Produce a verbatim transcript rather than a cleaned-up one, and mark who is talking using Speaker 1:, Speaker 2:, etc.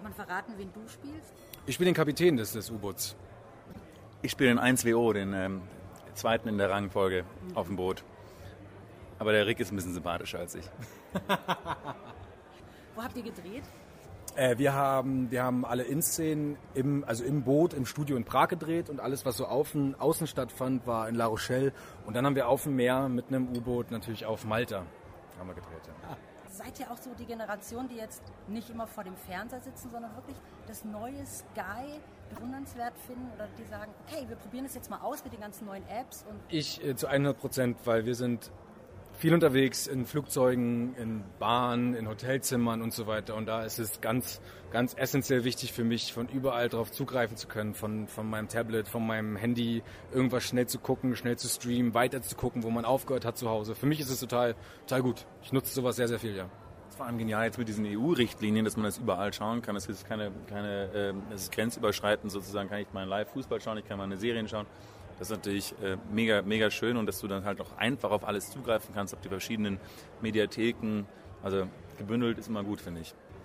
Speaker 1: Kann man verraten, wen du spielst?
Speaker 2: Ich bin den Kapitän des, des U-Boots.
Speaker 3: Ich spiele den eins W O, den ähm, zweiten in der Rangfolge mhm. auf dem Boot. Aber der Rick ist ein bisschen sympathischer als ich.
Speaker 1: Wo habt ihr gedreht?
Speaker 2: Äh, wir haben wir haben alle In-Szenen im, also im Boot, im Studio in Prag gedreht und alles, was so außen, außen stattfand, war in La Rochelle. Und dann haben wir auf dem Meer mit einem U-Boot natürlich auf Malta haben wir gedreht. Ja.
Speaker 1: Seid ihr auch so die Generation, die jetzt nicht immer vor dem Fernseher sitzen, sondern wirklich das neue Sky bewundernswert finden oder die sagen, okay, wir probieren es jetzt mal aus mit den ganzen neuen Apps? Und
Speaker 2: ich äh, zu hundert Prozent, weil wir sind viel unterwegs in Flugzeugen, in Bahnen, in Hotelzimmern und so weiter. Und da ist es ganz, ganz essentiell wichtig für mich, von überall drauf zugreifen zu können, von, von meinem Tablet, von meinem Handy, irgendwas schnell zu gucken, schnell zu streamen, weiter zu gucken, wo man aufgehört hat zu Hause. Für mich ist es total, total gut. Ich nutze sowas sehr, sehr viel, ja.
Speaker 3: Das ist vor allem genial jetzt mit diesen E U-Richtlinien, dass man das überall schauen kann. Das ist keine, keine, äh, das ist grenzüberschreitend sozusagen. Kann ich mal Live-Fußball schauen, ich kann mal eine Serie schauen. Das ist natürlich äh, mega, mega schön und dass du dann halt auch einfach auf alles zugreifen kannst, auf die verschiedenen Mediatheken. Also gebündelt ist immer gut, finde ich.